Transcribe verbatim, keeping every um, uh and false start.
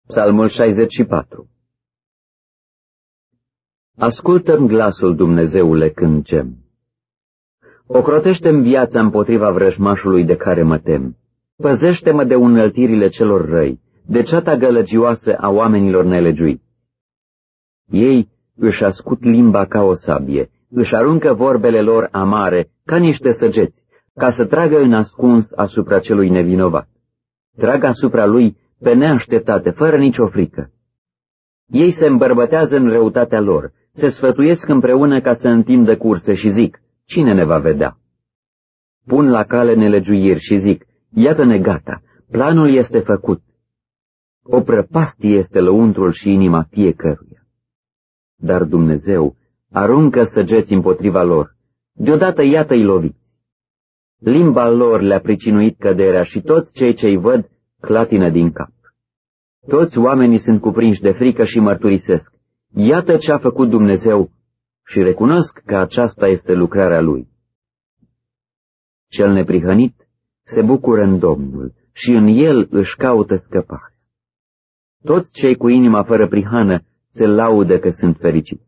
Psalmul șaizeci și patru. Ascultă-mi glasul, Dumnezeule, când gem. Ocrotește-mi viața împotriva vrăjmașului de care mă tem. Păzește-mă de unăltirile celor răi, de ceata gălăgioasă a oamenilor nelegiuiți. Ei își ascut limba ca o sabie, își aruncă vorbele lor amare ca niște săgeți, ca să tragă în ascuns asupra celui nevinovat. Trag asupra lui pe neașteptate, fără nicio frică. Ei se îmbărbătează în răutatea lor, se sfătuiesc împreună ca să întindă curse și zic, cine ne va vedea? Pun la cale nelegiuiri și zic, iată-ne gata, planul este făcut. O prăpastie este lăuntrul și inima fiecăruia. Dar Dumnezeu aruncă săgeți împotriva lor, deodată iată-i loviți. Limba lor le-a pricinuit căderea și toți cei ce-i văd clatină din cap. Toți oamenii sunt cuprinși de frică și mărturisesc, iată ce a făcut Dumnezeu și recunosc că aceasta este lucrarea Lui. Cel neprihănit se bucură în Domnul și în El își caută scăpare. Toți cei cu inima fără prihană se laudă că sunt fericiți.